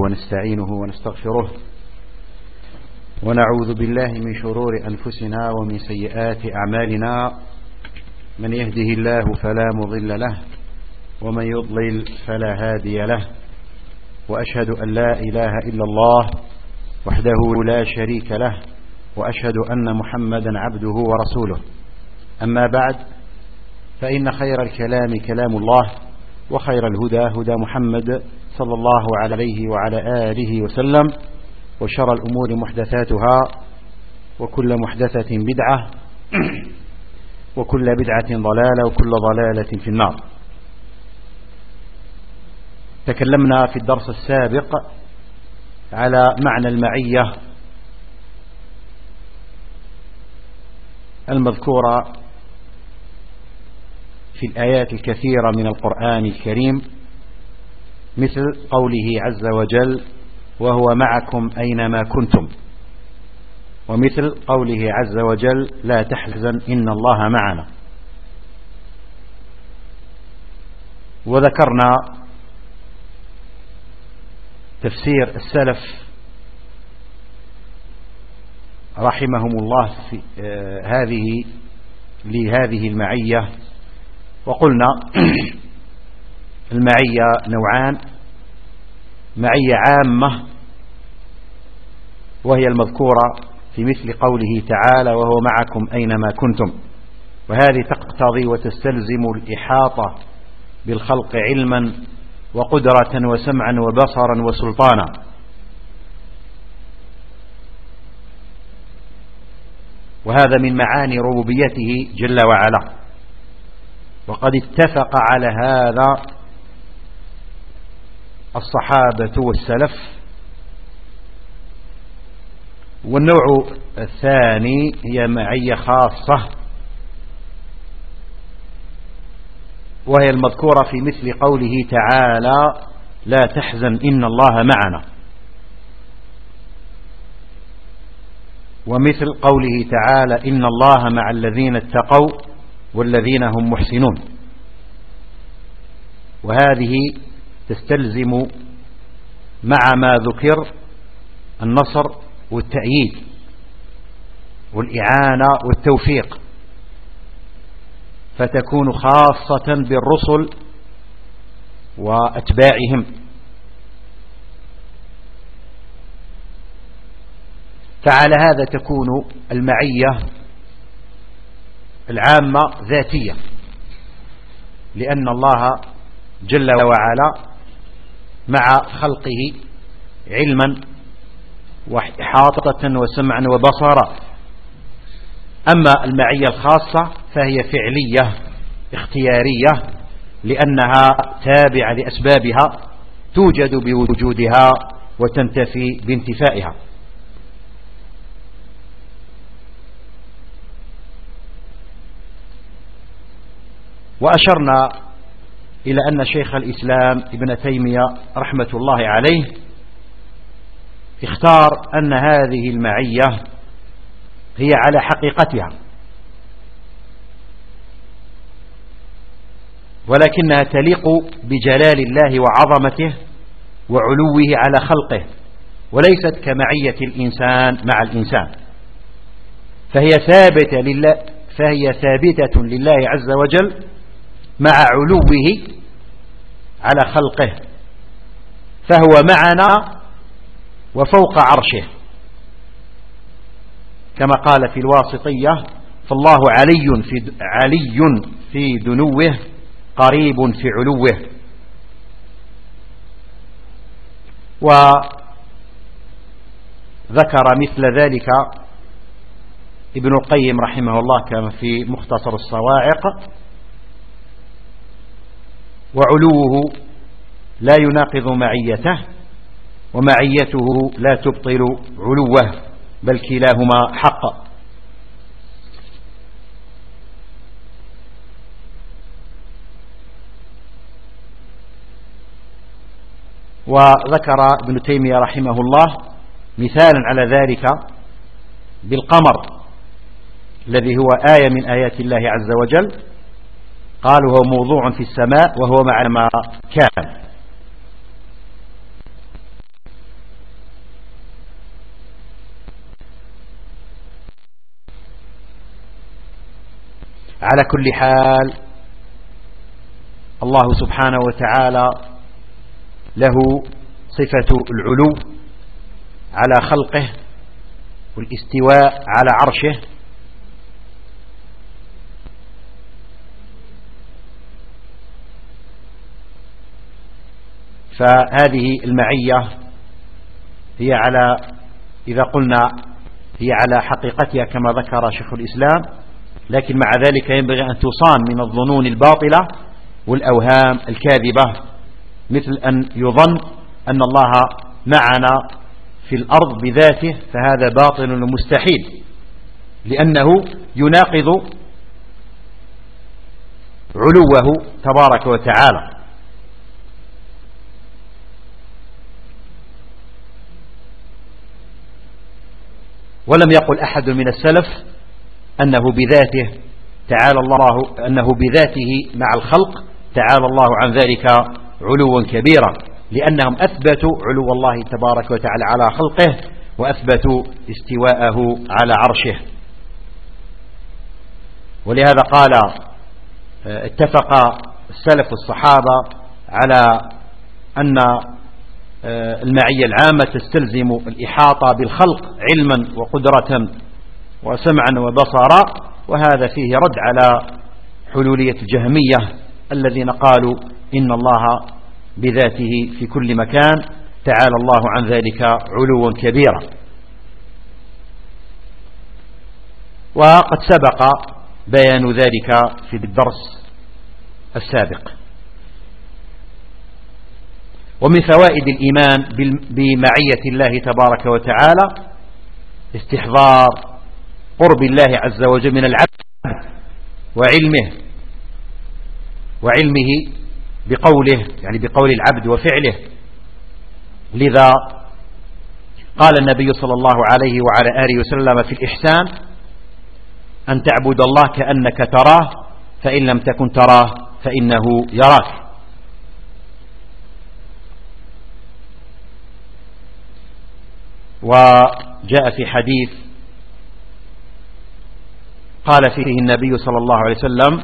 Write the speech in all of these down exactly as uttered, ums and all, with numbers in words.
ونستعينه ونستغفره ونعوذ بالله من شرور أنفسنا ومن سيئات أعمالنا. من يهده الله فلا مضل له ومن يضلل فلا هادي له، وأشهد أن لا إله إلا الله وحده لا شريك له، وأشهد أن محمدا عبده ورسوله. أما بعد، فإن خير الكلام كلام الله، وخير الهدى هدى محمد صلى الله عليه وعلى آله وسلم، وشر الأمور محدثاتها، وكل محدثة بدعة، وكل بدعة ضلالة، وكل ضلالة في النار. تكلمنا في الدرس السابق على معنى المعية المذكورة في الآيات الكثيرة من القرآن الكريم، مثل قوله عز وجل: وهو معكم أينما كنتم، ومثل قوله عز وجل: لا تحزن إن الله معنا. وذكرنا تفسير السلف رحمهم الله في هذه لهذه المعية، وقلنا المعية نوعان: معية عامة وهي المذكورة في مثل قوله تعالى: وهو معكم أينما كنتم، وهذه تقتضي وتستلزم الإحاطة بالخلق علما وقدرة وسمعا وبصرا وسلطانا. وهذا من معاني ربوبيته جل وعلا، وقد اتفق على هذا الصحابة والسلف. والنوع الثاني هي معية خاصة، وهي المذكورة في مثل قوله تعالى: لا تحزن إن الله معنا، ومثل قوله تعالى: إن الله مع الذين اتقوا والذين هم محسنون. وهذه تستلزم مع ما ذكر النصر والتأييد والإعانة والتوفيق، فتكون خاصة بالرسل وأتباعهم. فعلى هذا تكون المعية العامة ذاتية، لأن الله جل وعلا مع خلقه علما وإحاطة وسمعا وبصرا. أما المعية الخاصة فهي فعلية اختيارية، لأنها تابعة لأسبابها، توجد بوجودها وتنتفي بانتفائها. وأشرنا إلى أن شيخ الإسلام ابن تيمية رحمة الله عليه اختار أن هذه المعية هي على حقيقتها، ولكنها تليق بجلال الله وعظمته وعلوه على خلقه، وليست كمعية الإنسان مع الإنسان. فهي ثابتة لله فهي ثابتة لله عز وجل مع علوه على خلقه، فهو معنا وفوق عرشه، كما قال في الواسطية: فالله علي في علي في دنوه قريب في علوه. وذكر مثل ذلك ابن القيم رحمه الله كما في مختصر الصواعق: وعلوه لا يناقض معيته، ومعيته لا تبطل علوه، بل كلاهما حق. وذكر ابن تيمية رحمه الله مثالا على ذلك بالقمر الذي هو آية من آيات الله عز وجل، قالوا هو موضوع في السماء وهو مع ما كان. على كل حال الله سبحانه وتعالى له صفة العلو على خلقه والاستواء على عرشه، فهذه المعية هي على إذا قلنا هي على حقيقتها كما ذكر شيخ الإسلام، لكن مع ذلك ينبغي أن تصان من الظنون الباطلة والأوهام الكاذبة، مثل أن يظن أن الله معنا في الأرض بذاته، فهذا باطل ومستحيل، لأنه يناقض علوه تبارك وتعالى. ولم يقل أحد من السلف أنه بذاته تعالى الله أنه بذاته مع الخلق تعالى الله عن ذلك علوا كبيرا، لأنهم أثبتوا علو الله تبارك وتعالى على خلقه وأثبتوا استواءه على عرشه. ولهذا قال اتفق السلف والصحابة على أن المعية العامة تستلزم الإحاطة بالخلق علما وقدرة وسمعا وبصرا، وهذا فيه رد على حلولية الجهمية الذين قالوا إن الله بذاته في كل مكان تعالى الله عن ذلك علوا كبيرا. وقد سبق بيان ذلك في الدرس السابق. ومن فوائد الإيمان بمعية الله تبارك وتعالى استحضار قرب الله عز وجل من العبد وعلمه وعلمه بقوله، يعني بقول العبد وفعله. لذا قال النبي صلى الله عليه وعلى آله وسلم في الإحسان أن تعبد الله كأنك تراه فإن لم تكن تراه فإنه يراك. وجاء في حديث قال فيه النبي صلى الله عليه وسلم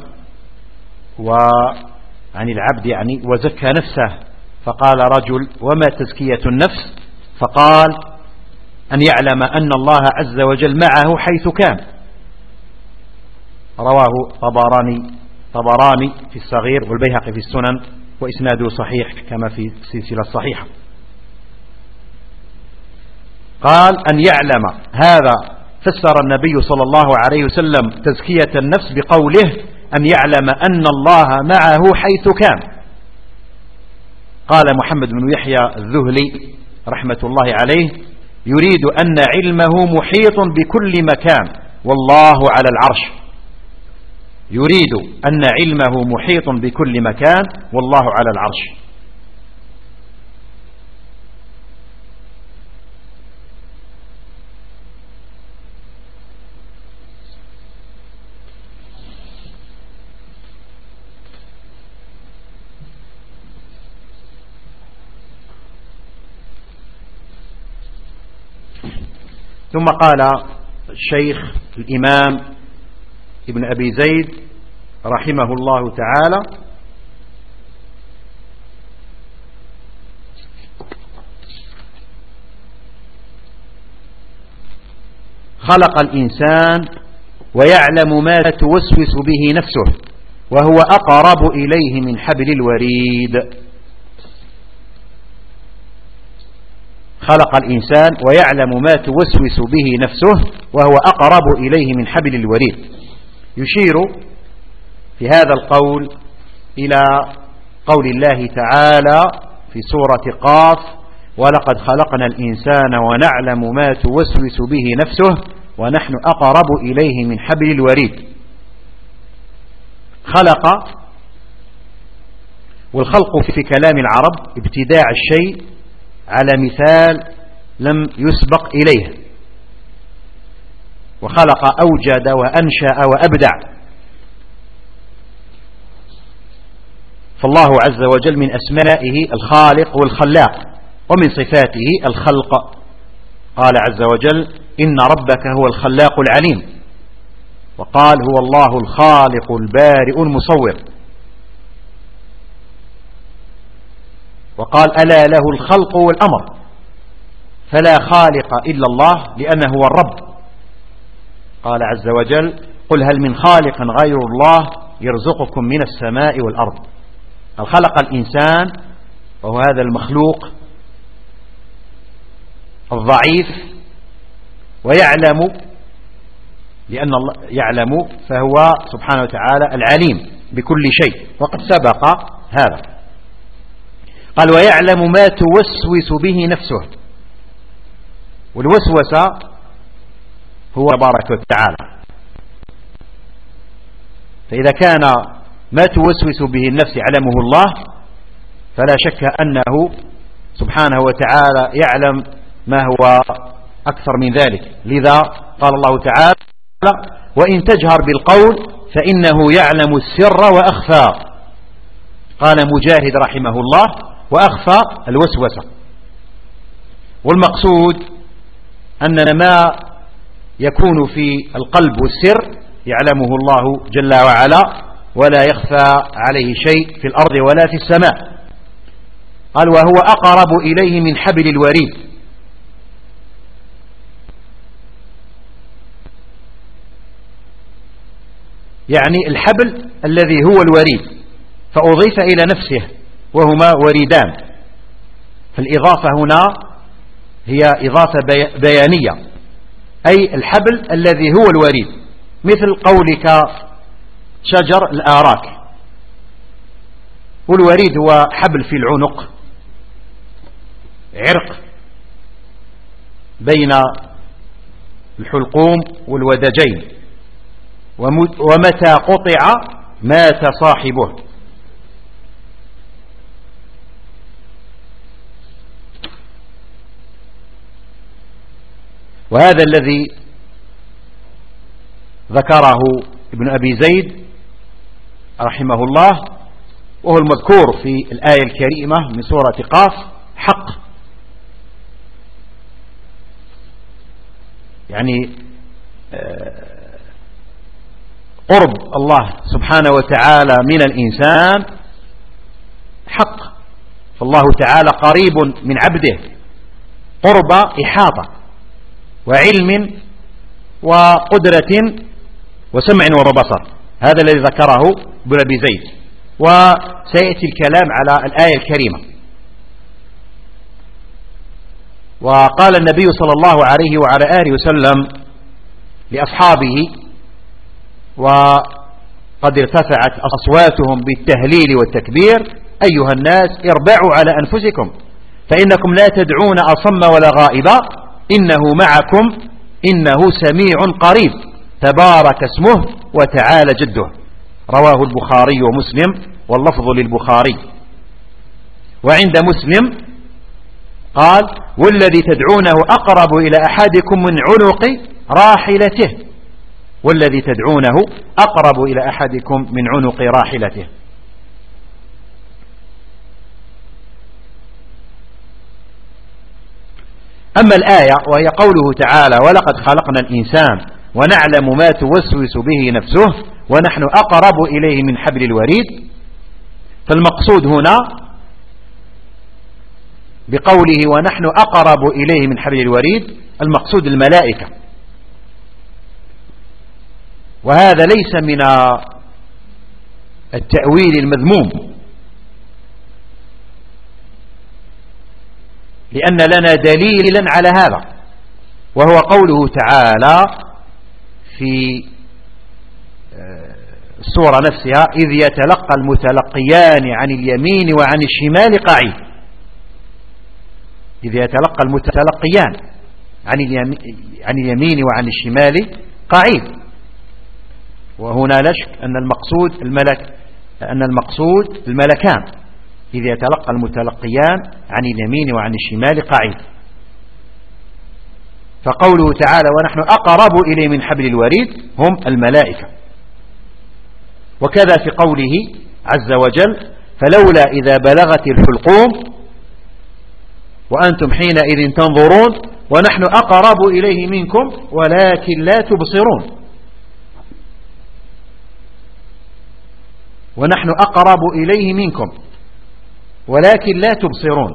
وعن العبد يعني وزكى نفسه، فقال رجل وما تزكية النفس؟ فقال أن يعلم أن الله عز وجل معه حيث كان. رواه طبراني طبراني في الصغير والبيهقي في السنن وإسناده صحيح كما في السلسلة الصحيحة. قال أن يعلم، هذا فسر النبي صلى الله عليه وسلم تزكية النفس بقوله أن يعلم أن الله معه حيث كان. قال محمد بن يحيى الذهلي رحمة الله عليه يريد أن علمه محيط بكل مكان والله على العرش. يريد أن علمه محيط بكل مكان والله على العرش. ثم قال الشيخ الإمام ابن أبي زيد رحمه الله تعالى خلق الإنسان ويعلم ما توسوس به نفسه وهو أقرب إليه من حبل الوريد. خلق الإنسان ويعلم ما توسوس به نفسه وهو أقرب إليه من حبل الوريد. يشير في هذا القول إلى قول الله تعالى في سورة قاف ولقد خلقنا الإنسان ونعلم ما توسوس به نفسه ونحن أقرب إليه من حبل الوريد. خلق، والخلق في كلام العرب ابتداع الشيء على مثال لم يسبق إليه، وخلق أوجد وأنشأ وأبدع. فالله عز وجل من أسمائه الخالق والخلاق، ومن صفاته الخلق. قال عز وجل إن ربك هو الخلاق العليم، وقال هو الله الخالق البارئ المصور، وقال ألا له الخلق والأمر، فلا خالق إلا الله لأنه هو الرب. قال عز وجل قل هل من خالق غير الله يرزقكم من السماء والأرض. خلق الإنسان وهو هذا المخلوق الضعيف، ويعلم لأن الله يعلم فهو سبحانه وتعالى العليم بكل شيء، وقد سبق هذا. قال ويعلم ما توسوس به نفسه، والوسوسة هو تبارك وتعالى. فإذا كان ما توسوس به النفس يعلمه الله، فلا شك أنه سبحانه وتعالى يعلم ما هو أكثر من ذلك. لذا قال الله تعالى وإن تجهر بالقول فإنه يعلم السر وأخفى. قال مجاهد رحمه الله وأخفى الوسوسة. والمقصود أن ما يكون في القلب والسر يعلمه الله جل وعلا، ولا يخفى عليه شيء في الأرض ولا في السماء. قال وهو أقرب إليه من حبل الوريد. يعني الحبل الذي هو الوريد فأضيف إلى نفسه، وهما وريدان. فالإضافة هنا هي إضافة بيانية، أي الحبل الذي هو الوريد، مثل قولك شجر الآراك، والوريد هو حبل في العنق، عرق بين الحلقوم والودجين، ومتى قطع مات صاحبه. وهذا الذي ذكره ابن أبي زيد رحمه الله، وهو المذكور في الآية الكريمة من سورة قاف حق. يعني قرب الله سبحانه وتعالى من الإنسان حق، فالله تعالى قريب من عبده قرب إحاطة وعلم وقدرة وسمع وبصر. هذا الذي ذكره ابن أبي زيد، وسيأتي الكلام على الآية الكريمة. وقال النبي صلى الله عليه وعلى آله وسلم لأصحابه وقد ارتفعت أصواتهم بالتهليل والتكبير أيها الناس اربعوا على أنفسكم فإنكم لا تدعون أصم ولا غائبا إنه معكم إنه سميع قريب تبارك اسمه وتعالى جده. رواه البخاري ومسلم واللفظ للبخاري. وعند مسلم قال والذي تدعونه أقرب إلى أحدكم من عنق راحلته، والذي تدعونه أقرب إلى أحدكم من عنق راحلته. أما الآية وهي قوله تعالى ولقد خلقنا الإنسان ونعلم ما توسوس به نفسه ونحن أقرب إليه من حبل الوريد، فالمقصود هنا بقوله ونحن أقرب إليه من حبل الوريد المقصود الملائكة. وهذا ليس من التأويل المذموم، لأن لنا دليلا على هذا، وهو قوله تعالى في السورة نفسها إذ يتلقى المتلقيان عن اليمين وعن الشمال قعيد. إذ يتلقى المتلقيان عن اليمين وعن الشمال قعيد. وهنا لا شك أن المقصود الملك أن المقصود الملكان، إذ يتلقى المتلقيان عن اليمين وعن الشمال قعيد. فقوله تعالى ونحن أقرب إليه من حبل الوريد هم الملائكة. وكذا في قوله عز وجل فلولا إذا بلغت الحلقوم وأنتم حينئذ تنظرون ونحن أقرب إليه منكم ولكن لا تبصرون. ونحن أقرب إليه منكم ولكن لا تبصرون.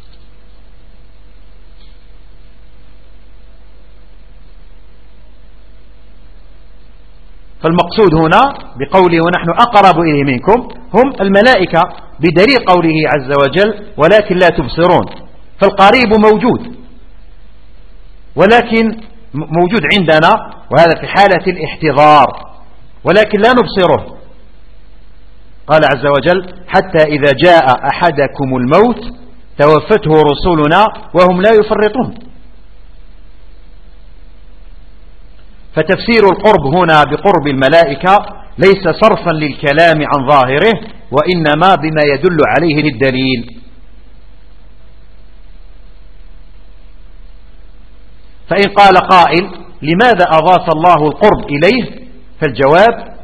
فالمقصود هنا بقوله ونحن أقرب إليه منكم هم الملائكة، بدليل قوله عز وجل ولكن لا تبصرون. فالقريب موجود، ولكن موجود عندنا، وهذا في حالة الاحتضار، ولكن لا نبصره. قال عز وجل حتى إذا جاء أحدكم الموت توفته رسلنا وهم لا يفرطون. فتفسير القرب هنا بقرب الملائكة ليس صرفا للكلام عن ظاهره، وإنما بما يدل عليه الدليل. فإن قال قائل لماذا أضاف الله القرب إليه؟ فالجواب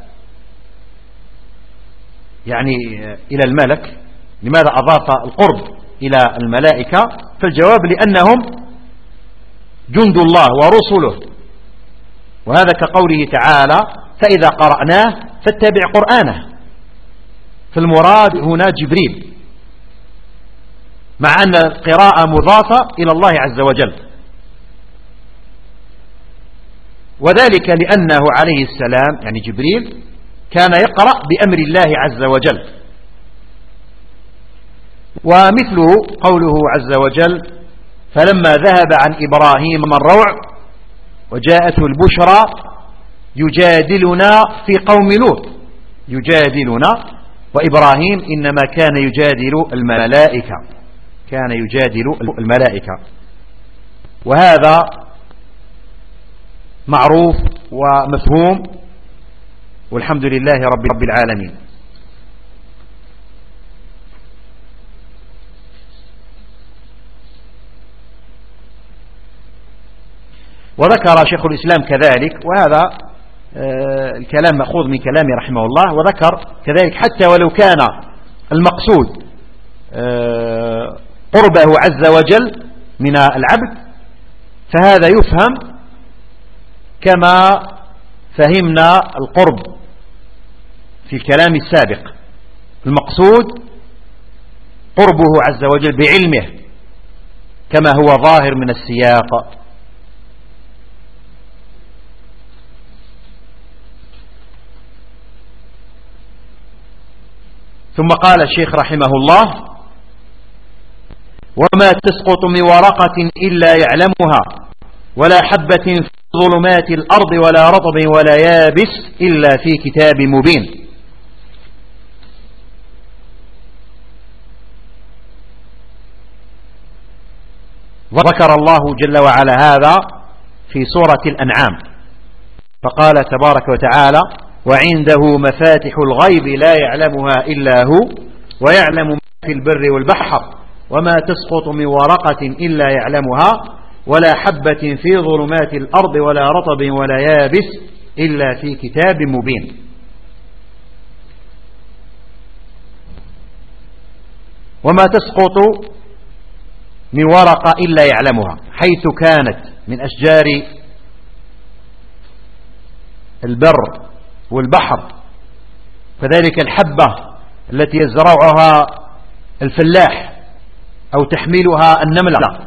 يعني إلى الملك، لماذا أضاف القرب إلى الملائكة؟ فالجواب لأنهم جند الله ورسله، وهذا كقوله تعالى فإذا قرأناه فاتبع قرآنه. فالمراد هنا جبريل، مع أن القراءة مضافة إلى الله عز وجل، وذلك لأنه عليه السلام يعني جبريل كان يقرأ بأمر الله عز وجل. ومثله قوله عز وجل فلما ذهب عن إبراهيم الروع وجاءته البشرى يجادلنا في قوم لوط. يجادلنا، وإبراهيم إنما كان يجادل الملائكة، كان يجادل الملائكة، وهذا معروف ومفهوم، والحمد لله رب رب العالمين. وذكر شيخ الإسلام كذلك، وهذا الكلام مأخوذ من كلامه رحمه الله، وذكر كذلك حتى ولو كان المقصود قربه عز وجل من العبد، فهذا يفهم كما فهمنا القرب في الكلام السابق. المقصود قربه عز وجل بعلمه كما هو ظاهر من السياق. ثم قال الشيخ رحمه الله وما تسقط من ورقة إلا يعلمها ولا حبة في ظلمات الأرض ولا رطب ولا يابس إلا في كتاب مبين. ذكر الله جل وعلا هذا في سورة الأنعام، فقال تبارك وتعالى وعنده مفاتح الغيب لا يعلمها إلا هو ويعلم ما في البر والبحر وما تسقط من ورقة إلا يعلمها ولا حبة في ظلمات الأرض ولا رطب ولا يابس إلا في كتاب مبين. وما تسقط من ورقة إلا يعلمها، حيث كانت من أشجار البر والبحر، فذلك الحبة التي يزرعها الفلاح أو تحملها النملة،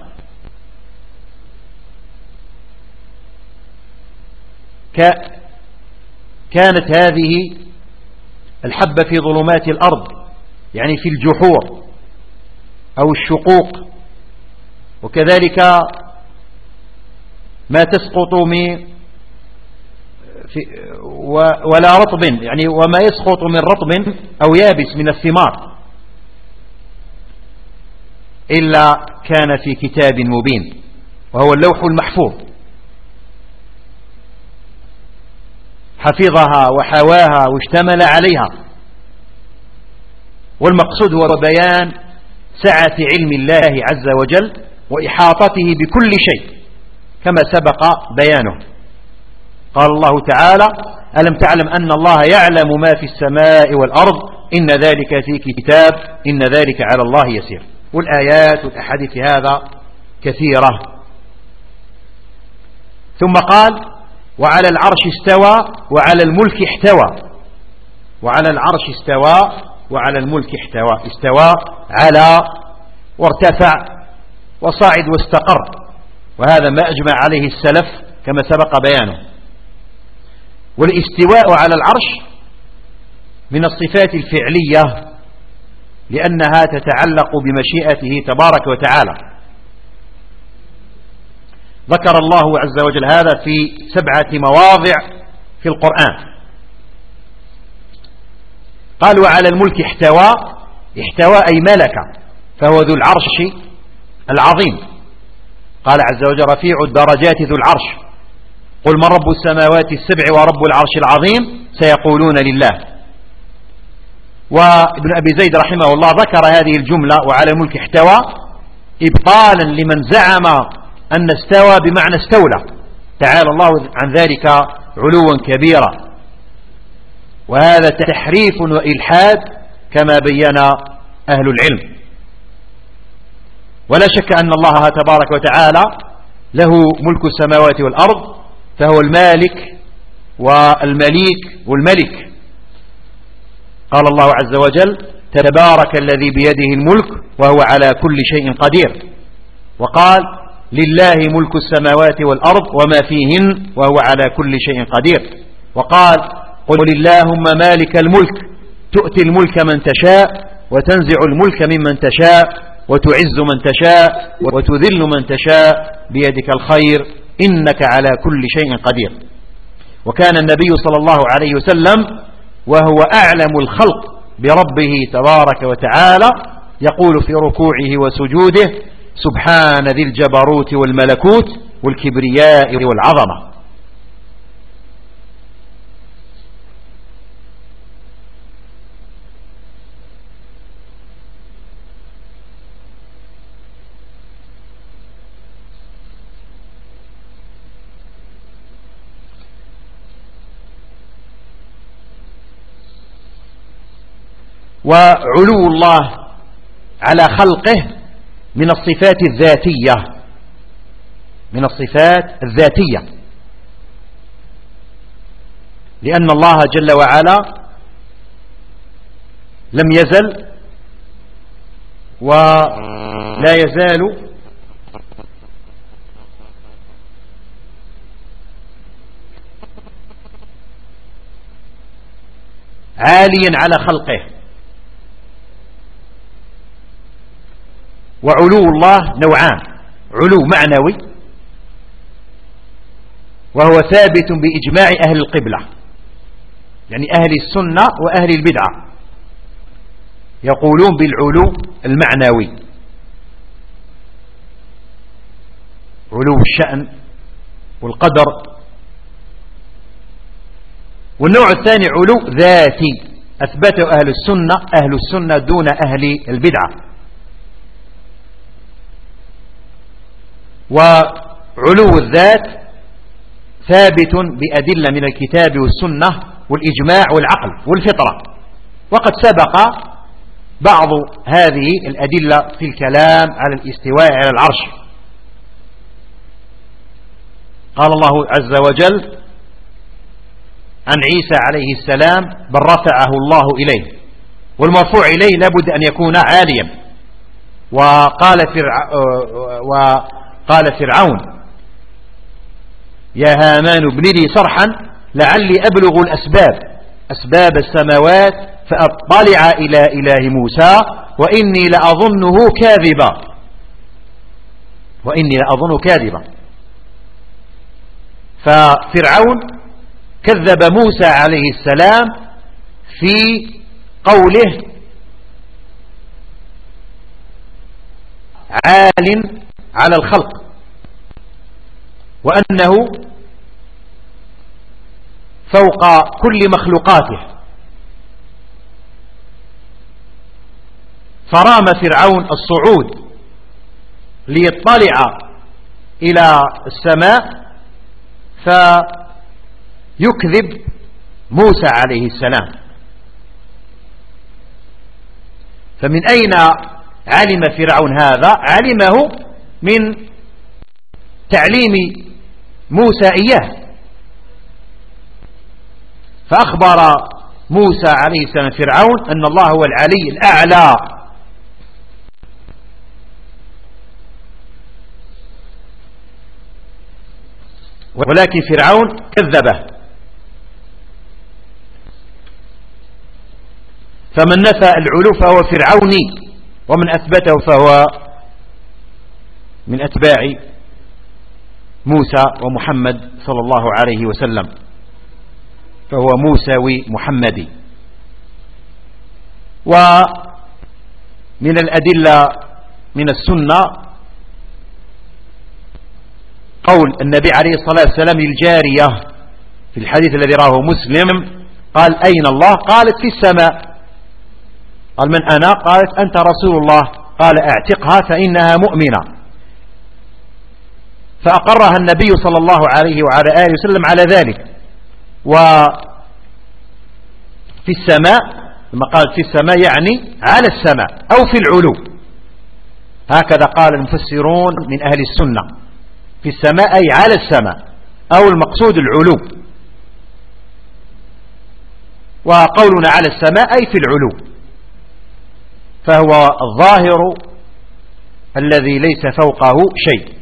كانت هذه الحبة في ظلمات الأرض يعني في الجحور أو الشقوق، وكذلك ما تسقط من ولا رطب يعني وما يسقط من رطب أو يابس من الثمار إلا كان في كتاب مبين، وهو اللوح المحفوظ، حفظها وحواها واشتمل عليها. والمقصود هو بيان سعة علم الله عز وجل وإحاطته بكل شيء كما سبق بيانه. قال الله تعالى ألم تعلم أن الله يعلم ما في السماء والأرض إن ذلك في كتاب إن ذلك على الله يسير. والآيات والأحاديث في هذا كثيرة. ثم قال وعلى العرش استوى وعلى الملك احتوى وعلى العرش استوى وعلى الملك احتوى. استوى على وارتفع وصعد واستقر، وهذا ما أجمع عليه السلف كما سبق بيانه. والاستواء على العرش من الصفات الفعلية لأنها تتعلق بمشيئته تبارك وتعالى. ذكر الله عز وجل هذا في سبعة مواضع في القرآن. قال وعلى الملك احتوى. احتوى أي ملك، فهو ذو العرش العظيم. قال عز وجل رفيع الدرجات ذو العرش. قل من رب السماوات السبع ورب العرش العظيم سيقولون لله. وابن أبي زيد رحمه الله ذكر هذه الجملة وعلى الملك احتوى إبطالا لمن زعم أن استوى بمعنى استولى، تعالى الله عن ذلك علوا كبيرا، وهذا تحريف وإلحاد كما بين أهل العلم. ولا شك أن الله تبارك وتعالى له ملك السماوات والأرض، فهو المالك والمليك والملك. قال الله عز وجل تبارك الذي بيده الملك وهو على كل شيء قدير. وقال لله ملك السماوات والأرض وما فيهن وهو على كل شيء قدير. وقال قل اللهم مالك الملك تؤتي الملك من تشاء وتنزع الملك ممن تشاء وتعز من تشاء وتذل من تشاء بيدك الخير إنك على كل شيء قدير. وكان النبي صلى الله عليه وسلم وهو أعلم الخلق بربه تبارك وتعالى يقول في ركوعه وسجوده سبحان ذي الجبروت والملكوت والكبرياء والعظمة. وعلو الله على خلقه من الصفات الذاتية، من الصفات الذاتية، لأن الله جل وعلا لم يزل ولا يزال عاليا على خلقه. وعلو الله نوعان: علو معنوي وهو ثابت بإجماع أهل القبلة، يعني أهل السنة وأهل البدعة يقولون بالعلو المعنوي، علو الشأن والقدر. والنوع الثاني علو ذاتي أثبته أهل السنة أهل السنة دون أهل البدعة. وعلو الذات ثابت بأدلة من الكتاب والسنة والإجماع والعقل والفطرة، وقد سبق بعض هذه الأدلة في الكلام على الاستواء على العرش. قال الله عز وجل عن عيسى عليه السلام بل رفعه الله إليه، والمرفوع إليه لابد أن يكون عاليا. وقال فرع وقال فرعون يا هامان ابن لي صرحا لعلي أبلغ الأسباب أسباب السماوات فأطلع إلى إله موسى وإني لأظنه كاذبا وإني لأظنه كاذبا. ففرعون كذب موسى عليه السلام في قوله عال على الخلق، وأنه فوق كل مخلوقاته. فرام فرعون الصعود ليطلع إلى السماء فيكذب موسى عليه السلام. فمن أين علم فرعون هذا؟ علمه من تعليم موسى إياه. فأخبر موسى عليه السلام فرعون أن الله هو العلي الأعلى. ولكن فرعون كذبه، فمن نفى العلو فهو فرعوني، ومن أثبته فهو من أتباع موسى ومحمد صلى الله عليه وسلم، فهو موسوي محمدي. ومن الأدلة من السنة قول النبي عليه الصلاة والسلام للجارية في الحديث الذي رواه مسلم، قال أين الله؟ قالت في السماء. قال من أنا؟ قالت أنت رسول الله. قال اعتقها فإنها مؤمنة. فأقرها النبي صلى الله عليه وعلى آله وسلم على ذلك. وفي السماء، لما قالت في السماء يعني على السماء أو في العلو، هكذا قال المفسرون من أهل السنة، في السماء أي على السماء، أو المقصود العلو. وقولنا على السماء أي في العلو، فهو الظاهر الذي ليس فوقه شيء.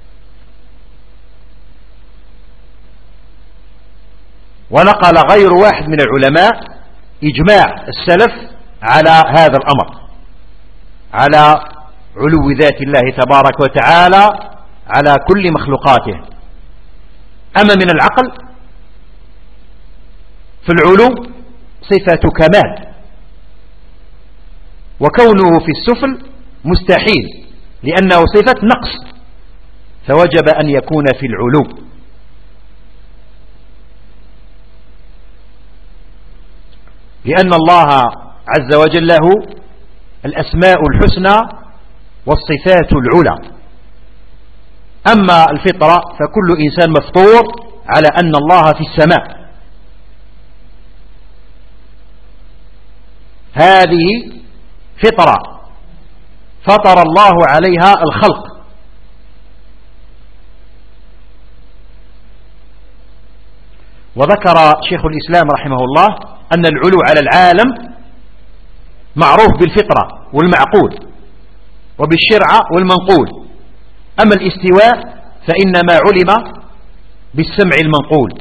ونقل غير واحد من العلماء إجماع السلف على هذا الأمر، على علو ذات الله تبارك وتعالى على كل مخلوقاته. أما من العقل في العلو صفة كمال، وكونه في السفل مستحيل لأنه صفة نقص، فوجب أن يكون في العلو. لأن الله عز وجل له الأسماء الحسنى والصفات العلى. أما الفطرة فكل إنسان مفطور على أن الله في السماء، هذه فطرة فطر الله عليها الخلق. وذكر شيخ الإسلام رحمه الله أن العلو على العالم معروف بالفطرة والمعقول وبالشرع والمنقول. أما الاستواء فإنما علم بالسمع المنقول.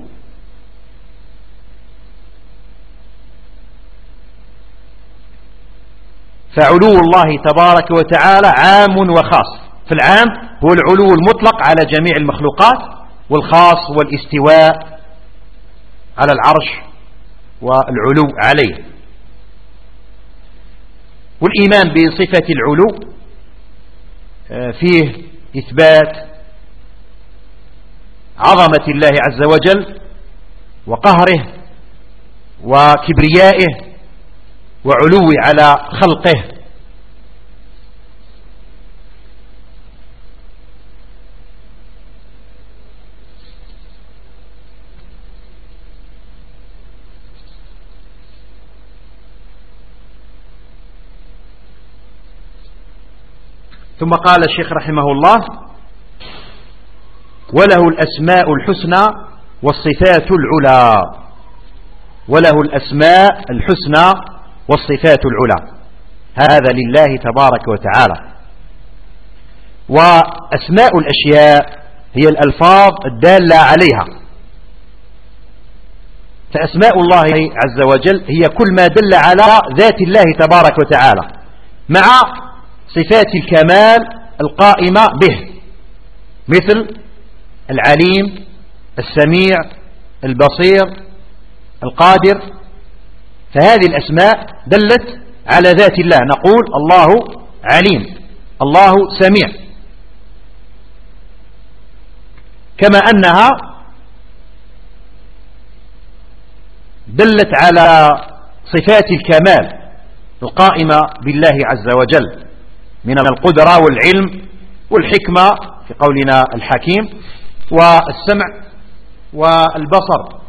فعلو الله تبارك وتعالى عام وخاص. فالعام هو العلو المطلق على جميع المخلوقات، والخاص والاستواء على العرش والعلو عليه. والإيمان بصفة العلو فيه إثبات عظمة الله عز وجل وقهره وكبريائه وعلو على خلقه. ثم قال الشيخ رحمه الله: وله الأسماء الحسنى والصفات العلى. وله الأسماء الحسنى والصفات العلى، هذا لله تبارك وتعالى. وأسماء الأشياء هي الألفاظ الدالة عليها، فأسماء الله عز وجل هي كل ما دل على ذات الله تبارك وتعالى مع صفات الكمال القائمة به، مثل العليم، السميع، البصير، القادر. فهذه الأسماء دلت على ذات الله، نقول الله عليم، الله سميع، كما أنها دلت على صفات الكمال القائمة بالله عز وجل من القدرة والعلم والحكمة في قولنا الحكيم، والسمع والبصر.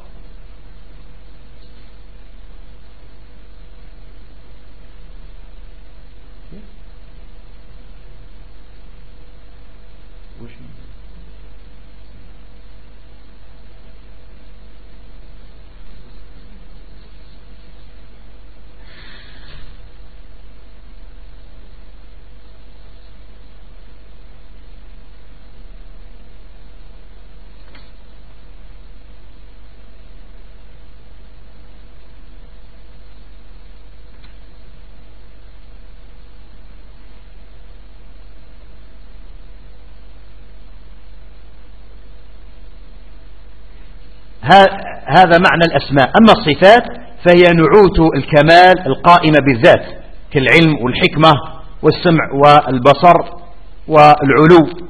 هذا معنى الأسماء. أما الصفات فهي نعوت الكمال القائمة بالذات كالعلم والحكمة والسمع والبصر والعلو.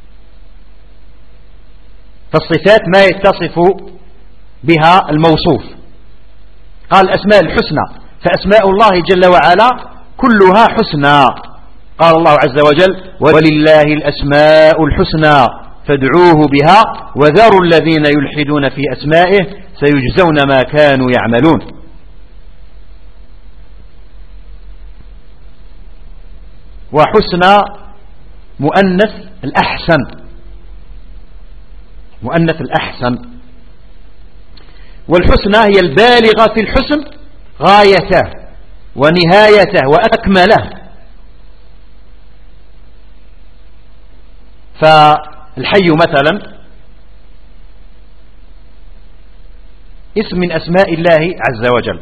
فالصفات ما يتصف بها الموصوف. قال الأسماء الحسنى، فأسماء الله جل وعلا كلها حسنى. قال الله عز وجل ولله الأسماء الحسنى فادعوه بها وذروا الذين يلحدون في أسمائه سيجزون ما كانوا يعملون. وحسنى مؤنث الأحسن، مؤنث الأحسن. والحسنى هي البالغة في الحسن غايته ونهايته وأكمله. فالحي مثلا اسم من أسماء الله عز وجل،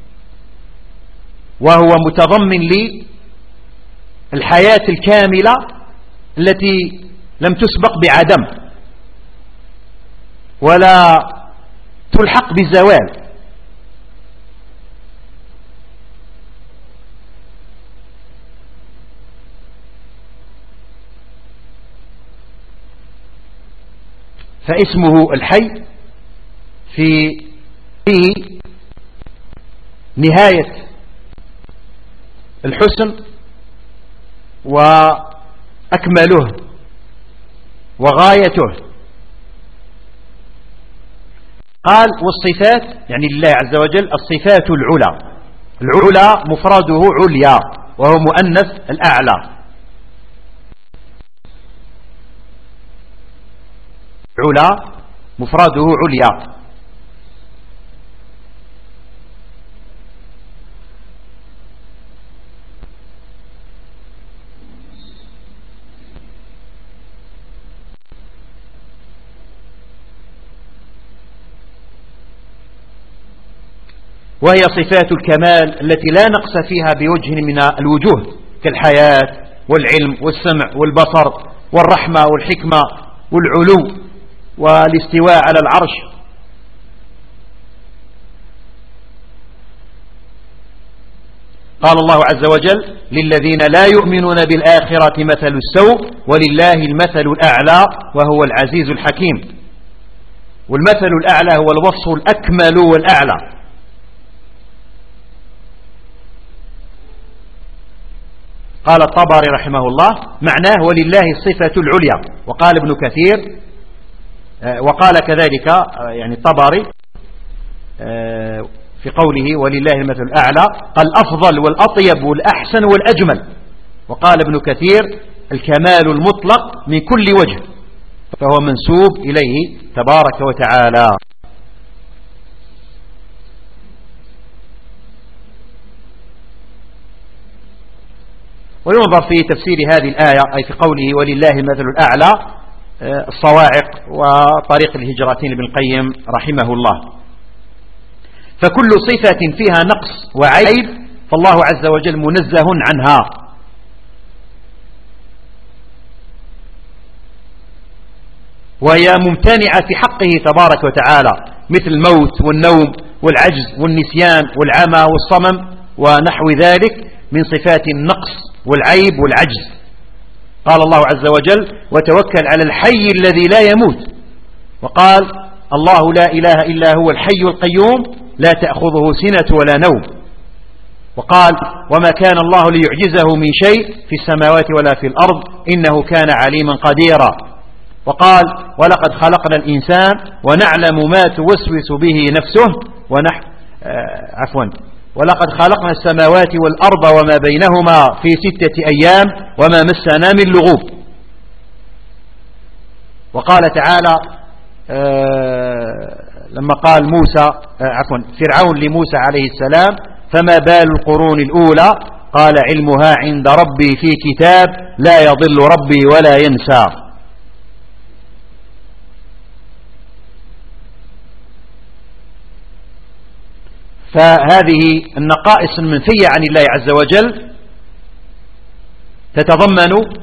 وهو متضمن لي الحياة الكاملة التي لم تسبق بعدم ولا تلحق بزوال. فاسمه الحي في فيه نهاية الحسن وأكمله وغايته. قال والصفات يعني لله عز وجل الصفات العلى. العلى مفرده عليا وهو مؤنث الأعلى. علا مفرده عليا. وهي صفات الكمال التي لا نقص فيها بوجه من الوجوه كالحياة والعلم والسمع والبصر والرحمة والحكمة والعلو والاستواء على العرش. قال الله عز وجل للذين لا يؤمنون بالآخرة مثل السوء ولله المثل الأعلى وهو العزيز الحكيم. والمثل الأعلى هو الوصف الأكمل والأعلى. قال الطبري رحمه الله معناه ولله الصفة العليا. وقال ابن كثير وقال كذلك يعني الطبري في قوله ولله المثل الأعلى قال الأفضل والأطيب والأحسن والأجمل. وقال ابن كثير الكمال المطلق من كل وجه، فهو منسوب إليه تبارك وتعالى. وينظر في تفسير هذه الآية أي في قوله ولله المثل الأعلى الصواعق وطريق الهجرتين لابن القيم رحمه الله. فكل صفة فيها نقص وعيب فالله عز وجل منزه عنها. وهي ممتنعة في حقه تبارك وتعالى مثل الموت والنوم والعجز والنسيان والعمى والصمم ونحو ذلك من صفات النقص والعيب والعجز. قال الله عز وجل وتوكل على الحي الذي لا يموت. وقال الله لا إله إلا هو الحي القيوم لا تأخذه سنة ولا نوم. وقال وما كان الله ليعجزه من شيء في السماوات ولا في الأرض إنه كان عليما قديرا. وقال ولقد خلقنا الإنسان ونعلم ما توسوس به نفسه ونح آه عفوا ولقد خلقنا السماوات والأرض وما بينهما في ستة أيام وما مسنا من لغوب. وقال تعالى آه لما قال موسى آه عفوا فرعون لموسى عليه السلام فما بال القرون الأولى قال علمها عند ربي في كتاب لا يضل ربي ولا ينسى. فهذه النقائص المنفية عن الله عز وجل تتضمن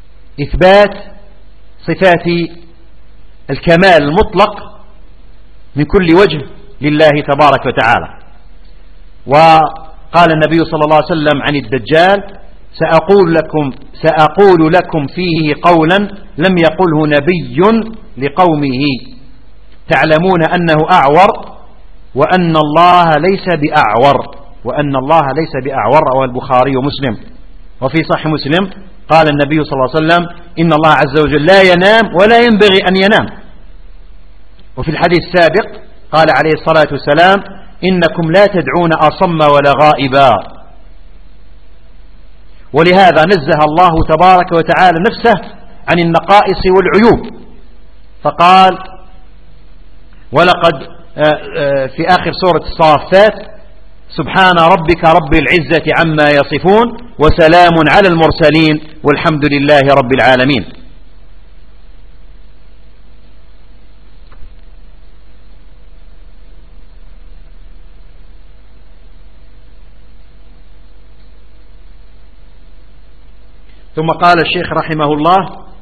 إثبات صفات الكمال المطلق من كل وجه لله تبارك وتعالى. وقال النبي صلى الله عليه وسلم عن الدجال: سأقول لكم, سأقول لكم فيه قولا لم يقله نبي لقومه، تعلمون أنه أعور وأن الله ليس بأعور، وأن الله ليس بأعور. رواه البخاري ومسلم. وفي صحيح مسلم قال النبي صلى الله عليه وسلم: إن الله عز وجل لا ينام ولا ينبغي أن ينام. وفي الحديث السابق قال عليه الصلاة والسلام: إنكم لا تدعون أصم ولا غائبا. ولهذا نزه الله تبارك وتعالى نفسه عن النقائص والعيوب، فقال: ولقد في آخر سورة الصافات: سبحان ربك رب العزة عما يصفون وسلام على المرسلين والحمد لله رب العالمين. ثم قال الشيخ رحمه الله: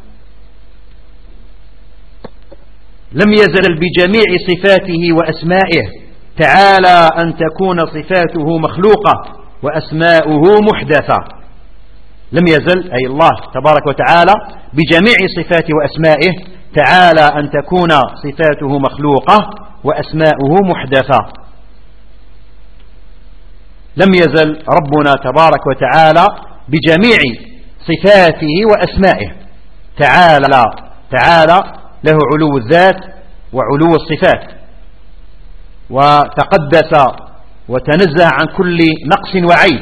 لم يزل بجميع صفاته وأسمائه تعالى أن تكون صفاته مخلوقة وأسماؤه محدثة. لم يزل أي الله تبارك وتعالى بجميع صفاته وأسمائه تعالى أن تكون صفاته مخلوقة وأسماؤه محدثة. لم يزل ربنا تبارك وتعالى بجميع صفاته وأسمائه تعالى تعالى له علو الذات وعلو الصفات، وتقدس وتنزه عن كل نقص وعيب.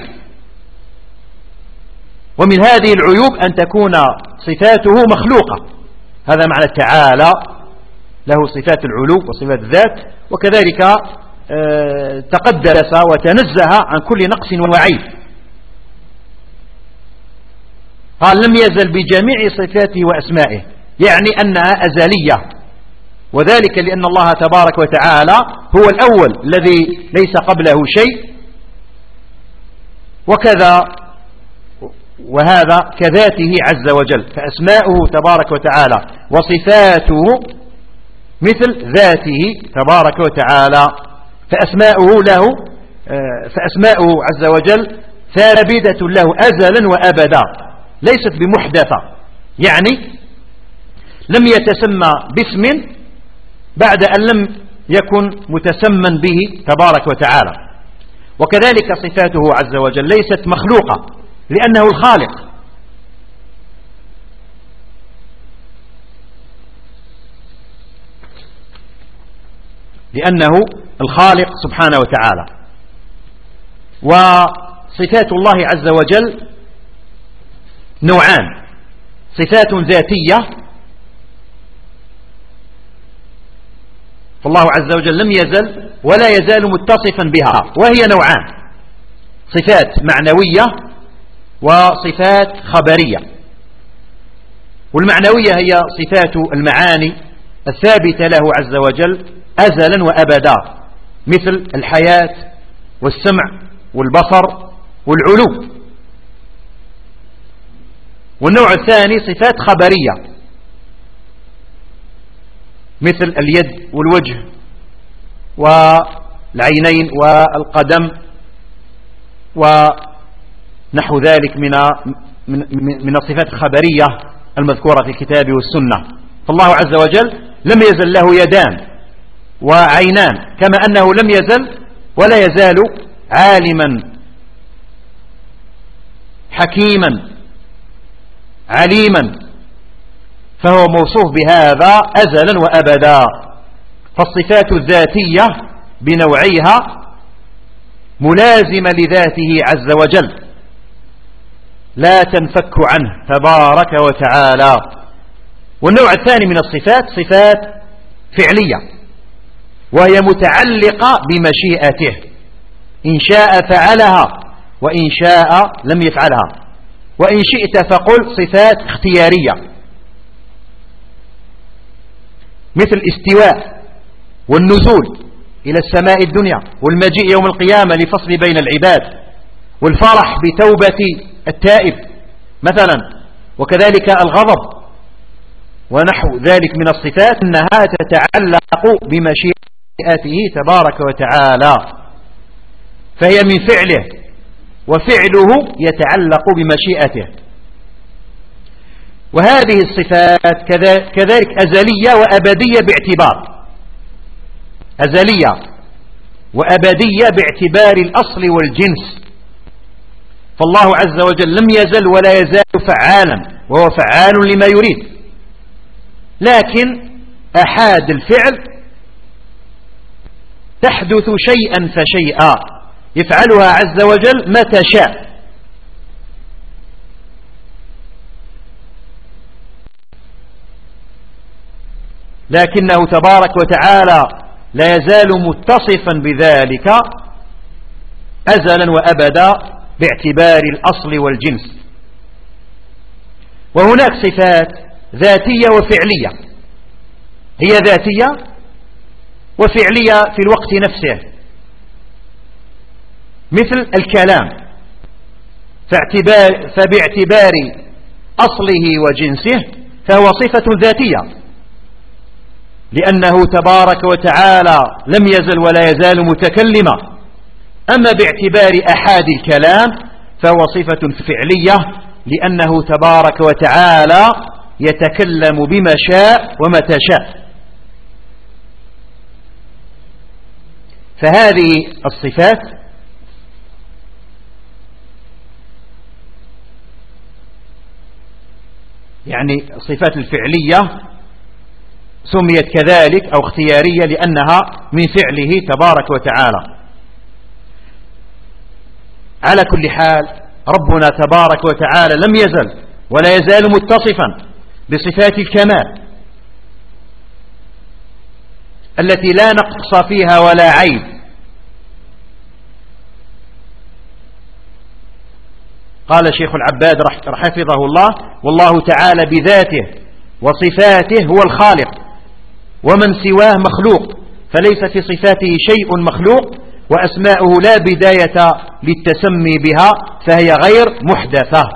ومن هذه العيوب أن تكون صفاته مخلوقة، هذا معنى تعالى، له صفات العلو وصفات الذات، وكذلك تقدس وتنزه عن كل نقص وعيب. قال: لم يزل بجميع صفاته وأسمائه، يعني أنها أزلية، وذلك لأن الله تبارك وتعالى هو الأول الذي ليس قبله شيء، وكذا وهذا كذاته عز وجل، فأسماؤه تبارك وتعالى وصفاته مثل ذاته تبارك وتعالى، فأسماؤه له فأسماؤه عز وجل ثابتة له أزلا وأبدا، ليست بمحدثة، يعني لم يتسمى باسم بعد أن لم يكن متسمى به تبارك وتعالى. وكذلك صفاته عز وجل ليست مخلوقة لأنه الخالق، لأنه الخالق سبحانه وتعالى. وصفات الله عز وجل نوعان: صفات ذاتية، فالله عز وجل لم يزل ولا يزال متصفا بها، وهي نوعان: صفات معنوية وصفات خبرية. والمعنوية هي صفات المعاني الثابتة له عز وجل أزلا وأبدا، مثل الحياة والسمع والبصر والعلو. والنوع الثاني صفات خبرية، مثل اليد والوجه والعينين والقدم ونحو ذلك من من الصفات الخبرية المذكورة في الكتاب والسنة. فالله عز وجل لم يزل له يدان وعينان، كما أنه لم يزل ولا يزال عالما حكيما عليما، فهو موصوف بهذا أزلا وأبدا. فالصفات الذاتية بنوعيها ملازمة لذاته عز وجل، لا تنفك عنه تبارك وتعالى. والنوع الثاني من الصفات صفات فعلية، وهي متعلقة بمشيئته، إن شاء فعلها وإن شاء لم يفعلها، وإن شئت فقل صفات اختيارية، مثل الاستواء والنزول إلى السماء الدنيا والمجيء يوم القيامة لفصل بين العباد والفرح بتوبة التائب مثلا، وكذلك الغضب ونحو ذلك من الصفات أنها تتعلق بمشيئة مشيئته تبارك وتعالى، فهي من فعله، وفعله يتعلق بمشيئته. وهذه الصفات كذلك أزلية وأبدية باعتبار أزلية وأبدية باعتبار الأصل والجنس. فالله عز وجل لم يزل ولا يزال فعالا، وهو فعال لما يريد، لكن أحاد الفعل تحدث شيئا فشيئا، يفعلها عز وجل متى شاء. لكنه تبارك وتعالى لا يزال متصفا بذلك أزلا وأبدا باعتبار الأصل والجنس. وهناك صفات ذاتية وفعلية، هي ذاتية وفعلية في الوقت نفسه، مثل الكلام، فاعتبار فباعتبار أصله وجنسه فهو صفة ذاتية، لأنه تبارك وتعالى لم يزل ولا يزال متكلما. أما باعتبار أحاد الكلام فهو صفة فعلية، لأنه تبارك وتعالى يتكلم بما شاء ومتى شاء. فهذه الصفات يعني الصفات الفعلية سميت كذلك أو اختيارية لأنها من فعله تبارك وتعالى. على كل حال ربنا تبارك وتعالى لم يزل ولا يزال متصفا بصفات الكمال التي لا نقص فيها ولا عيب. قال شيخ العباد حفظه الله: والله تعالى بذاته وصفاته هو الخالق، ومن سواه مخلوق، فليس في صفاته شيء مخلوق، وأسماؤه لا بداية للتسمي بها، فهي غير محدثة.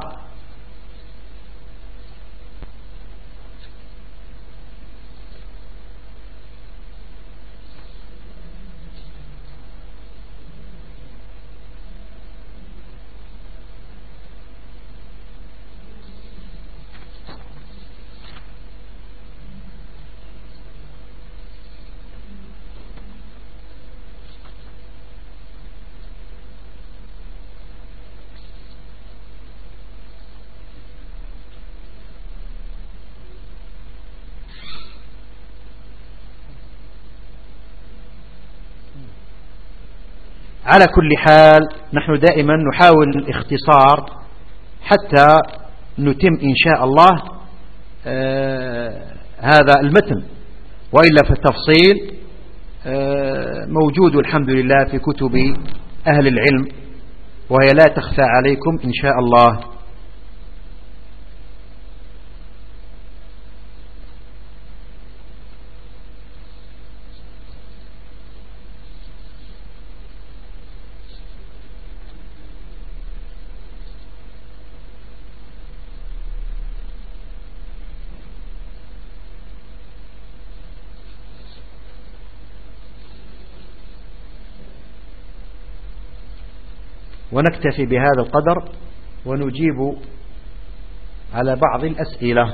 على كل حال نحن دائما نحاول الاختصار حتى نتم إن شاء الله آه هذا المتن، وإلا فالتفصيل آه موجود الحمد لله في كتب أهل العلم، وهي لا تخفى عليكم إن شاء الله. ونكتفي بهذا القدر ونجيب على بعض الأسئلة.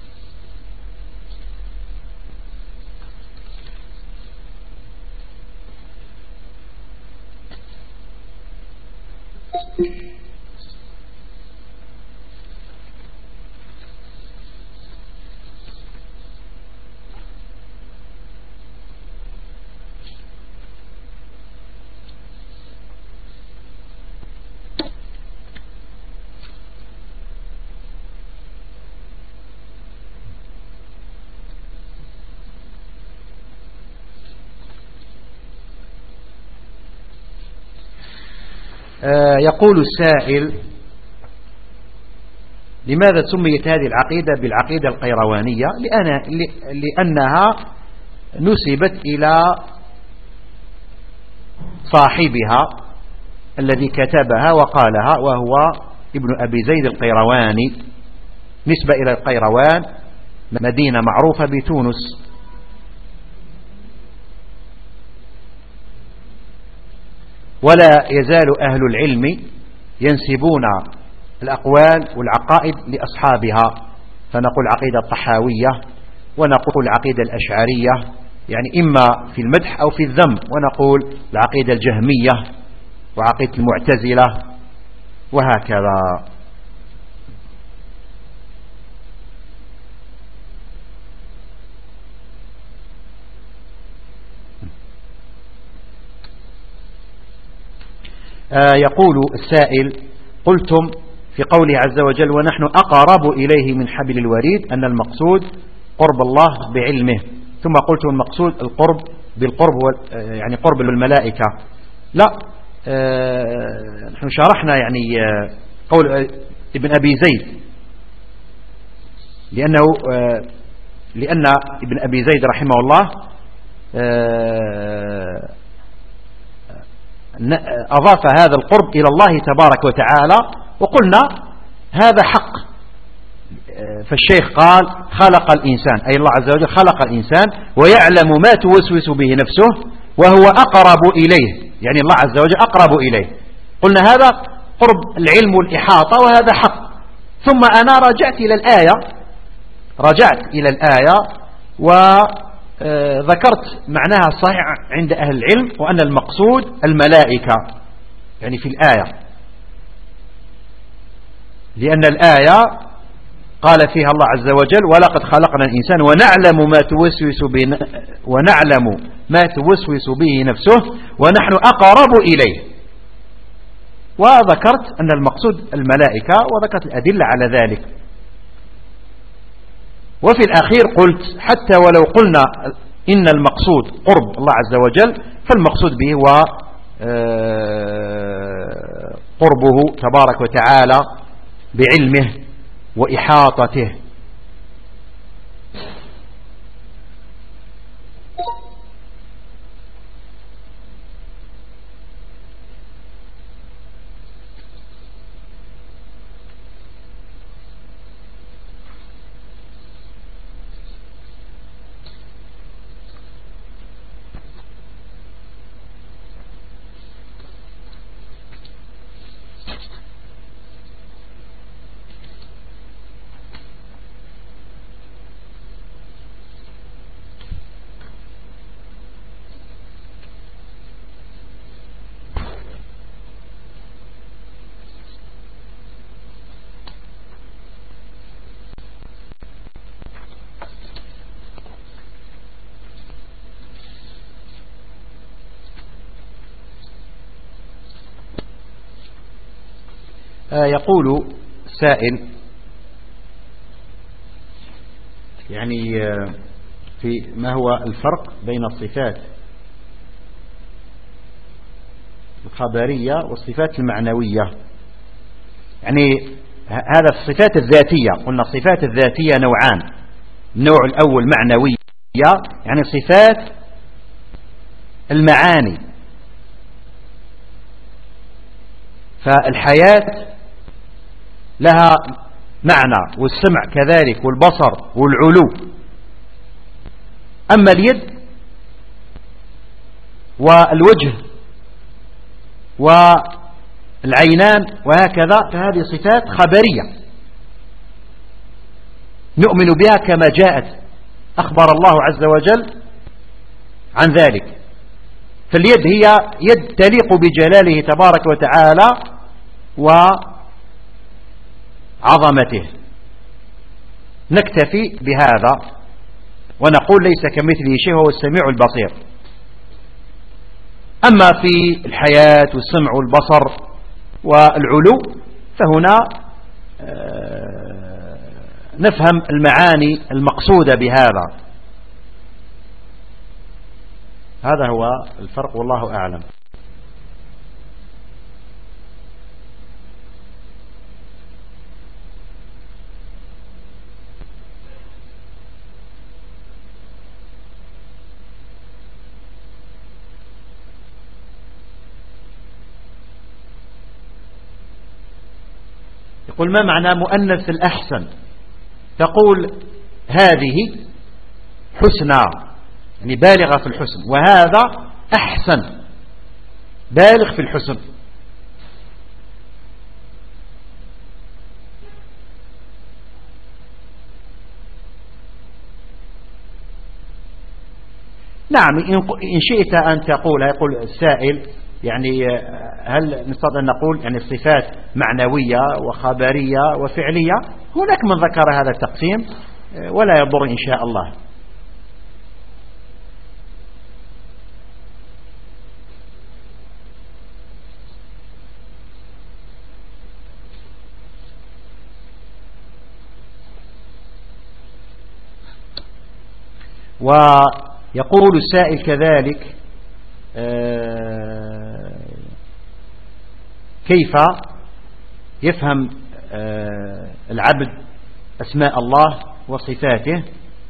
يقول السائل: لماذا سميت هذه العقيدة بالعقيدة القيروانية؟ لأنها نسبت إلى صاحبها الذي كتبها وقالها، وهو ابن أبي زيد القيرواني، نسبة إلى القيروان، مدينة معروفة بتونس. ولا يزال أهل العلم ينسبون الأقوال والعقائد لأصحابها، فنقول عقيدة الطحاوية ونقول العقيدة الأشعرية، يعني إما في المدح أو في الذم، ونقول العقيدة الجهمية وعقيدة المعتزلة وهكذا. آه يقول السائل: قلتم في قوله عز وجل: ونحن أقرب إليه من حبل الوريد، أن المقصود قرب الله بعلمه، ثم قلتم المقصود القرب بالقرب يعني قرب الملائكة. لا، آه نحن شرحنا يعني آه قول ابن أبي زيد، لأنه آه لأن ابن أبي زيد رحمه الله آه أضاف هذا القرب إلى الله تبارك وتعالى، وقلنا هذا حق. فالشيخ قال: خلق الإنسان، أي الله عز وجل خلق الإنسان ويعلم ما توسوس به نفسه وهو أقرب إليه، يعني الله عز وجل أقرب إليه. قلنا هذا قرب العلم والإحاطة، وهذا حق. ثم أنا رجعت إلى الآية رجعت إلى الآية وذكرت معناها الصحيح عند أهل العلم، وأن المقصود الملائكة يعني في الآية، لأن الآية قال فيها الله عز وجل: ولقد خلقنا الإنسان ونعلم ما توسوس به ونعلم ما توسوس به نفسه ونحن أقرب إليه. وذكرت أن المقصود الملائكة، وذكرت الأدلة على ذلك. وفي الأخير قلت: حتى ولو قلنا إن المقصود قرب الله عز وجل، فالمقصود به هو قربه تبارك وتعالى بعلمه وإحاطته. يقول سائل: يعني في ما هو الفرق بين الصفات الخبرية والصفات المعنوية؟ يعني هذا الصفات الذاتية، قلنا الصفات الذاتية نوعان. النوع الأول معنوية، يعني صفات المعاني، فالحياة لها معنى، والسمع كذلك، والبصر والعلو. أما اليد والوجه والعينان وهكذا، فهذه صفات خبرية نؤمن بها كما جاءت، أخبر الله عز وجل عن ذلك. فاليد هي يد تليق بجلاله تبارك وتعالى وعظمته. نكتفي بهذا ونقول: ليس كمثله شيء وهو السميع البصير. أما في الحياة والسمع والبصر والعلو، فهنا نفهم المعاني المقصودة بهذا. هذا هو الفرق، والله أعلم. يقول: ما معنى مؤنث الأحسن؟ تقول هذه حسنى، يعني بالغة في الحسن، وهذا أحسن، بالغ في الحسن. نعم، إن شئت أن تقول، يقول السائل يعني هل نستطيع أن نقول يعني الصفات معنوية وخبرية وفعلية؟ هناك من ذكر هذا التقسيم ولا يضر إن شاء الله. ويقول السائل كذلك كيف يفهم العبد أسماء الله وصفاته؟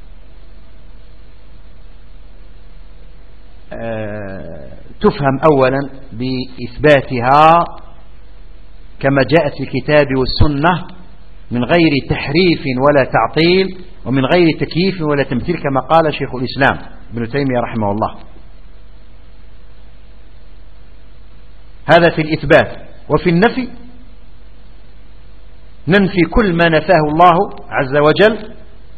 تفهم أولا بإثباتها كما جاءت في الكتاب والسنة من غير تحريف ولا تعطيل ومن غير تكييف ولا تمثيل، كما قال شيخ الإسلام ابن تيمية رحمه الله. هذا في الإثبات. وفي النفي ننفي كل ما نفاه الله عز وجل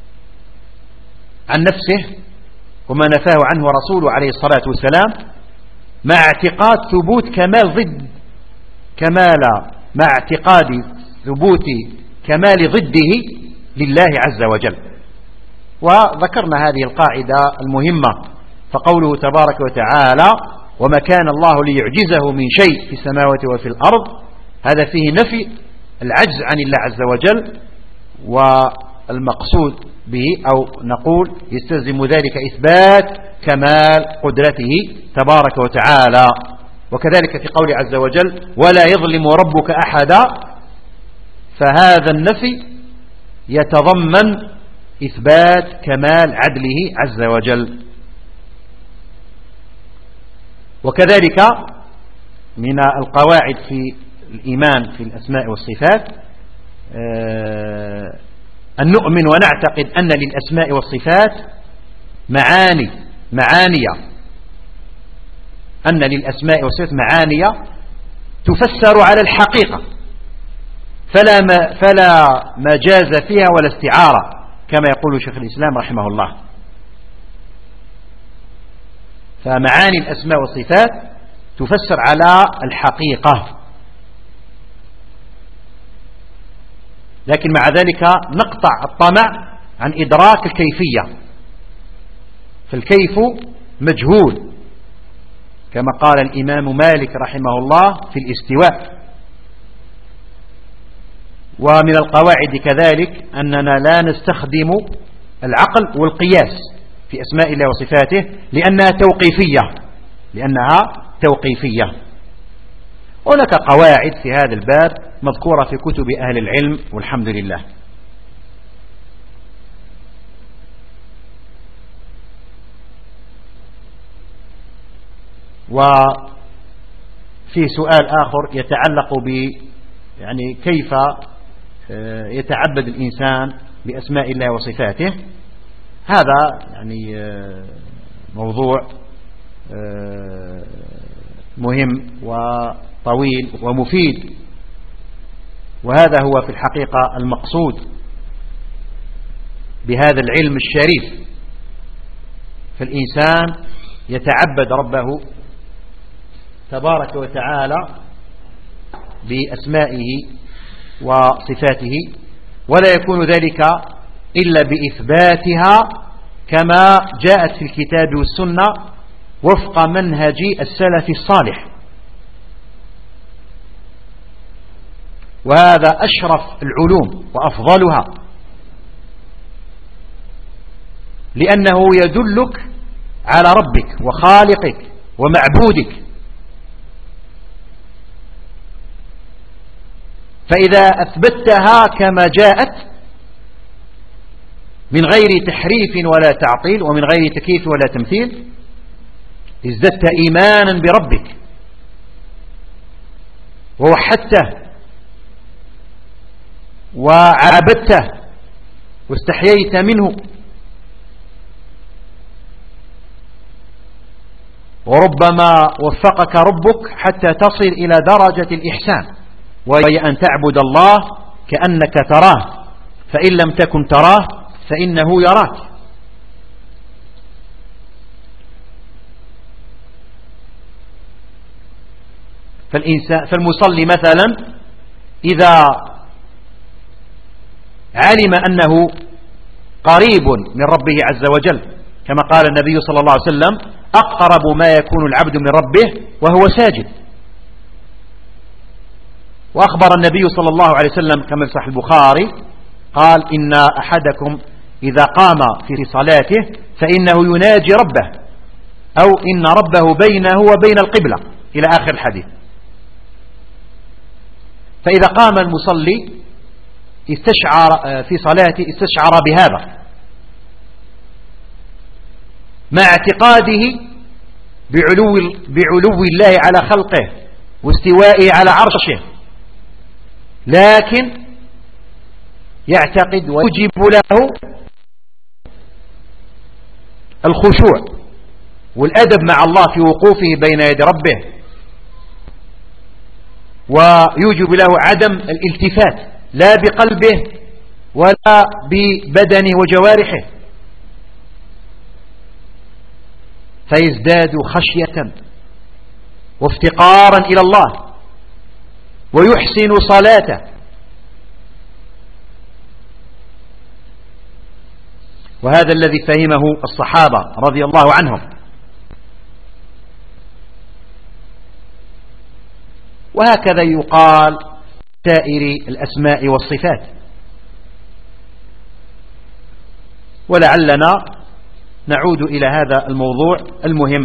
عن نفسه وما نفاه عنه رسوله عليه الصلاة والسلام، مع اعتقاد ثبوت كمال ضد كمال مع اعتقاد ثبوت كمال ضده لله عز وجل. وذكرنا هذه القاعدة المهمة، فقوله تبارك وتعالى وما كان الله ليعجزه من شيء في السماوات وفي الأرض، هذا فيه نفي العجز عن الله عز وجل، والمقصود به أو نقول يستلزم ذلك إثبات كمال قدرته تبارك وتعالى. وكذلك في قوله عز وجل ولا يظلم ربك أحدا، فهذا النفي يتضمن إثبات كمال عدله عز وجل. وكذلك من القواعد في الإيمان في الأسماء والصفات أن نؤمن ونعتقد أن للأسماء والصفات معاني معاني أن للأسماء والصفات معاني تفسر على الحقيقة، فلا فلا مجاز فيها ولا استعارة كما يقول شيخ الإسلام رحمه الله. فمعاني الأسماء والصفات تفسر على الحقيقة، لكن مع ذلك نقطع الطمع عن إدراك الكيفية، فالكيف مجهول كما قال الإمام مالك رحمه الله في الاستواء. ومن القواعد كذلك أننا لا نستخدم العقل والقياس في أسماء الله وصفاته لأنها توقيفية لأنها توقيفية. هناك قواعد في هذا الباب مذكورة في كتب أهل العلم والحمد لله. وفي سؤال آخر يتعلق ب يعني كيف يتعبد الإنسان بأسماء الله وصفاته. هذا يعني موضوع مهم وطويل ومفيد، وهذا هو في الحقيقة المقصود بهذا العلم الشريف. فالإنسان يتعبد ربه تبارك وتعالى بأسمائه وصفاته، ولا يكون ذلك إلا بإثباتها كما جاءت في الكتاب والسنة وفق منهج السلف الصالح. وهذا أشرف العلوم وأفضلها، لأنه يدلك على ربك وخالقك ومعبودك. فإذا أثبتها كما جاءت من غير تحريف ولا تعطيل ومن غير تكييف ولا تمثيل ازددت إيمانا بربك ووحدته وعبدته واستحييت منه. وربما وفقك ربك حتى تصل إلى درجة الإحسان، وهي أن تعبد الله كأنك تراه، فإن لم تكن تراه فإنه يراك. فالإنسان فالمصلي مثلا إذا علم أنه قريب من ربه عز وجل، كما قال النبي صلى الله عليه وسلم: أقرب ما يكون العبد من ربه وهو ساجد. وأخبر النبي صلى الله عليه وسلم كما في صحيح البخاري قال: إن أحدكم إذا قام في صلاته فإنه يناجي ربه، أو إن ربه بينه وبين القبلة، إلى آخر الحديث. فإذا قام المصلي استشعر في صلاته استشعر بهذا، مع اعتقاده بعلو, بعلو الله على خلقه واستوائه على عرشه، لكن يعتقد ويجب له الخشوع والأدب مع الله في وقوفه بين يدي ربه، ويوجب له عدم الالتفات لا بقلبه ولا ببدنه وجوارحه، فيزداد خشية وافتقارا إلى الله ويحسن صلاته. وهذا الذي فهمه الصحابة رضي الله عنهم. وهكذا يقال سائر الأسماء والصفات. ولعلنا نعود إلى هذا الموضوع المهم.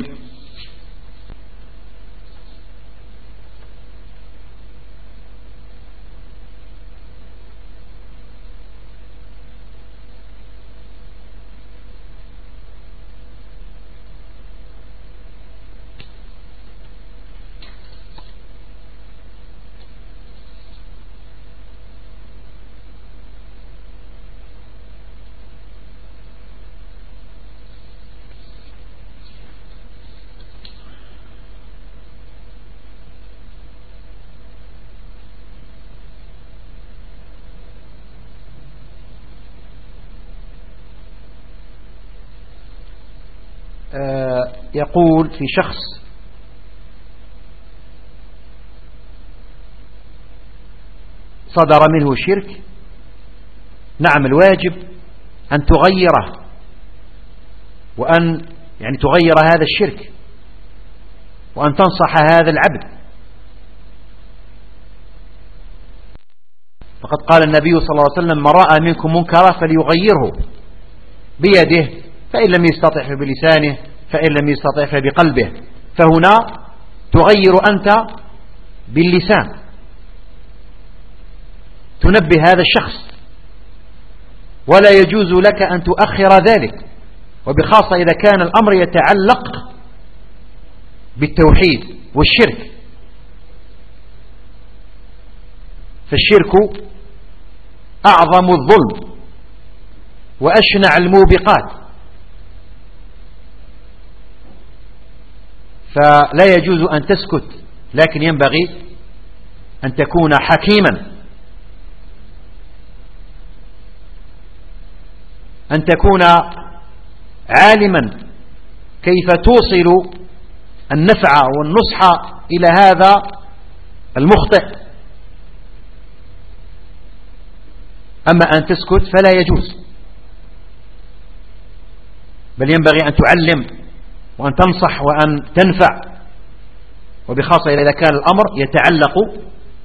يقول في شخص صدر منه شرك، نعم الواجب أن تغيره، وأن يعني تغير هذا الشرك، وأن تنصح هذا العبد. فقد قال النبي صلى الله عليه وسلم: من رأى منكم منكرا فليغيره بيده، فإن لم يستطع فبلسانه، فإن لم يستطع فبقلبه. فهنا تغير أنت باللسان، تنبه هذا الشخص، ولا يجوز لك أن تؤخر ذلك، وبخاصة إذا كان الأمر يتعلق بالتوحيد والشرك. فالشرك أعظم الظلم وأشنع الموبقات، فلا يجوز أن تسكت، لكن ينبغي أن تكون حكيما، أن تكون عالما كيف توصل النفع والنصح إلى هذا المخطئ. أما أن تسكت فلا يجوز، بل ينبغي أن تعلم وأن تنصح وأن تنفع، وبخاصة إذا كان الأمر يتعلق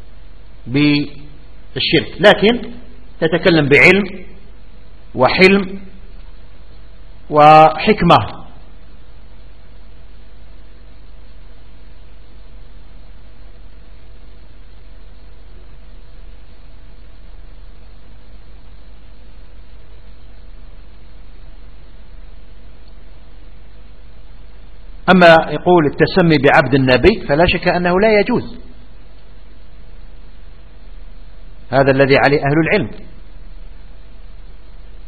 بالشرك، لكن تتكلم بعلم وحلم وحكمة. أما يقول التسمي بعبد النبي فلا شك أنه لا يجوز، هذا الذي عليه أهل العلم،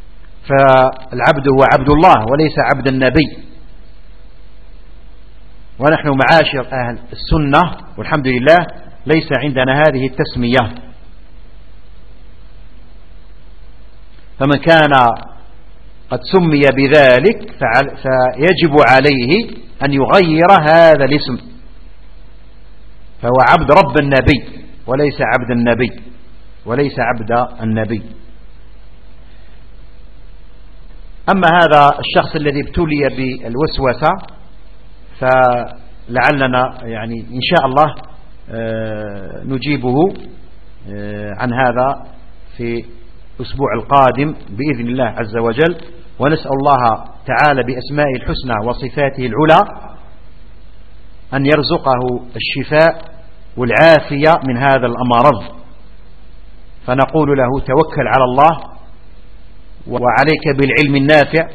فالعبد هو عبد الله وليس عبد النبي. ونحن معاشر أهل السنة والحمد لله ليس عندنا هذه التسمية. فمن كان قد سمي بذلك فيجب عليه أن يغير هذا الاسم، فهو عبد رب النبي وليس عبد النبي وليس عبد النبي. أما هذا الشخص الذي ابتلي بالوسوسة فلعلنا يعني إن شاء الله نجيبه عن هذا في الأسبوع القادم بإذن الله عز وجل، ونسأل الله تعالى بأسمائه الحسنى وصفاته العلى أن يرزقه الشفاء والعافية من هذا الأمراض. فنقول له توكل على الله، وعليك بالعلم النافع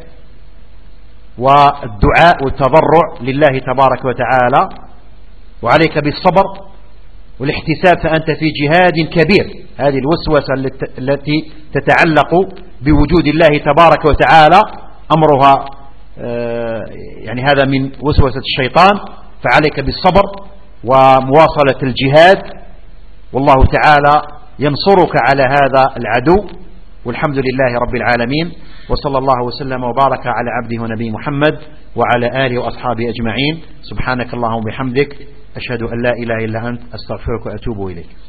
والدعاء والتضرع لله تبارك وتعالى، وعليك بالصبر والاحتساب، فأنت في جهاد كبير. هذه الوسوسة التي تتعلق بوجود الله تبارك وتعالى أمرها يعني هذا من وسوسة الشيطان، فعليك بالصبر ومواصلة الجهاد، والله تعالى ينصرك على هذا العدو، والحمد لله رب العالمين. وصلى الله وسلم وبارك على عبده ونبي محمد وعلى آله وأصحابه أجمعين. سبحانك اللهم وبحمدك، أشهد أن لا إله إلا أنت، أستغفرك وأتوب إليك.